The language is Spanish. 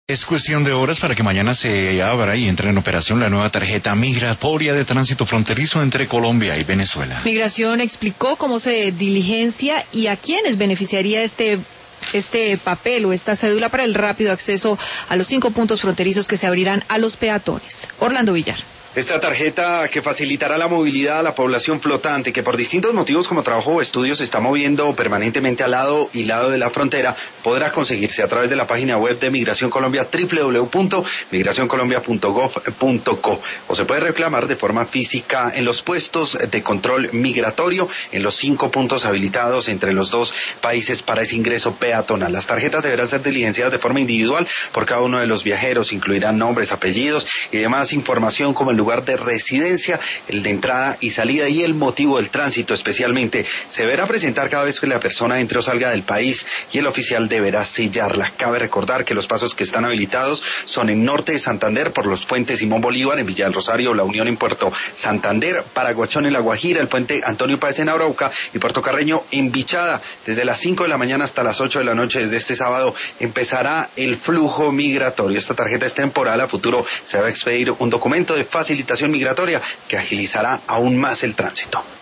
Es cuestión de horas para que mañana se abra y entre en operación la nueva tarjeta migratoria de tránsito fronterizo entre Colombia y Venezuela. Migración explicó cómo se diligencia y a quiénes beneficiaría este papel o esta cédula para el rápido acceso a los 5 puntos fronterizos que se abrirán a los peatones. Orlando Villar. Esta tarjeta que facilitará la movilidad a la población flotante que por distintos motivos como trabajo o estudios se está moviendo permanentemente al lado y lado de la frontera podrá conseguirse a través de la página web de Migración Colombia www.migracioncolombia.gov.co o se puede reclamar de forma física en los puestos de control migratorio en los 5 puntos habilitados entre los dos países para ese ingreso peatonal. Las tarjetas deberán ser diligenciadas de forma individual por cada uno de los viajeros, incluirán nombres, apellidos y demás información como el lugar de residencia, el de entrada y salida y el motivo del tránsito especialmente. Se deberá presentar cada vez que la persona entre o salga del país y el oficial deberá sellarla. Cabe recordar que los pasos que están habilitados son en norte de Santander por los puentes Simón Bolívar en Villa del Rosario, La Unión en Puerto Santander, Paraguachón en La Guajira, el puente Antonio Páez en Arauca y Puerto Carreño en Bichada. Desde las 5 de la mañana hasta las 8 de la noche desde este sábado empezará el flujo migratorio. Esta tarjeta es temporal, a futuro se va a expedir un documento de facilitación migratoria que agilizará aún más el tránsito.